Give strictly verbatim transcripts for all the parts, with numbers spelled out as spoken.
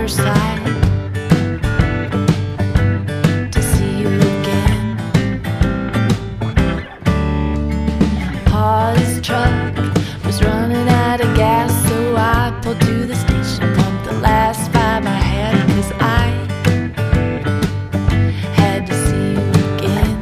first sight, to see you again. Pa's truck was running out of gas, so I pulled to the station, pumped the last five I had, 'cause I had to see you again.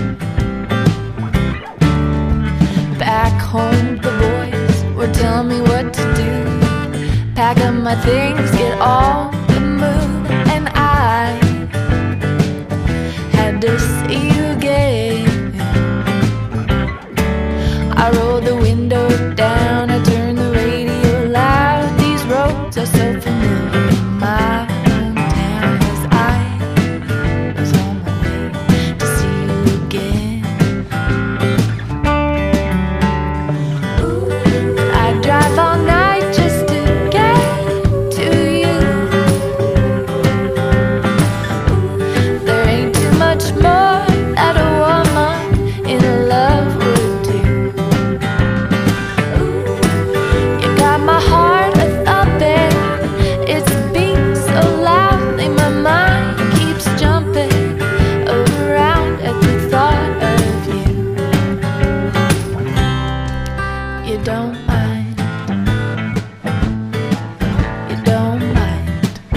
Back home, the boys were telling me what to do. Pack up my things, get all the move, and I had to see you again. I rolled the window down, I turned the radio loud. These roads are so familiar in my hometown, 'cause I was on my way to see you again. Ooh, I drive all night just to get to you. There ain't too much more that a woman in love would do. You got my heart a thumping, it's beating so loudly my mind keeps jumping around at the thought of you. You don't mind, you don't mind,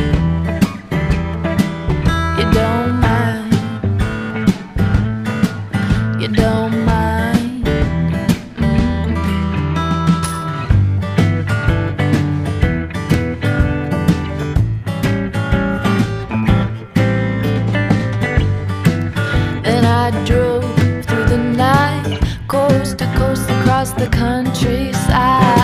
you don't mind, you don't mind. Mm. Then I drove through the night, coast to coast across the countryside.